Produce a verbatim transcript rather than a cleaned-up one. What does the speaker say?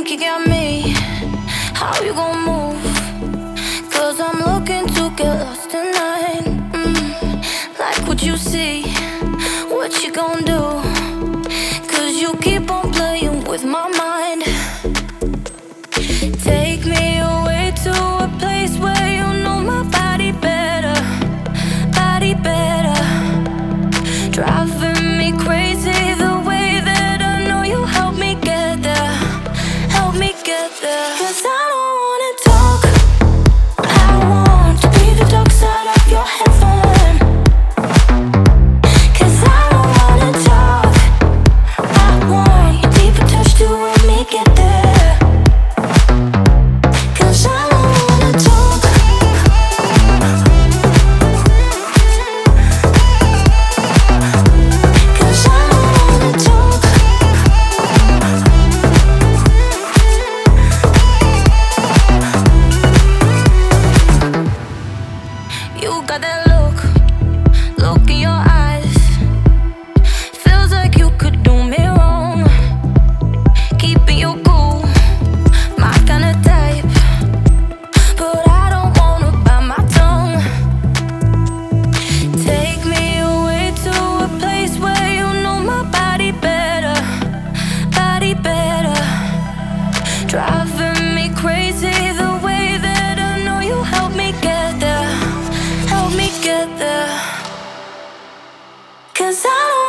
like you got me. How you gon' move? Cause I'm looking to get lost tonight. mm, Like what you see, what you gon' do? Cause you keep on playing with my mind. Take me away to a place where you know my body better, body better. Driving me crazy the way that I know you help me get there, help me get there. Cause I don't wanna talk, I want to be the dark side of your heaven. Cause I don't wanna talk, I want your deeper touch to help me get there. Cause I don't wanna talk, cause I don't wanna talk. You got that look, look in your eyes. Feels like you could do me wrong. Keeping you cool, my kind of type. But I don't wanna bite my tongue. Take me away to a place where you know my body better, body better. Driving me crazy the way that I know you help me get there, help me get there. Cause I don't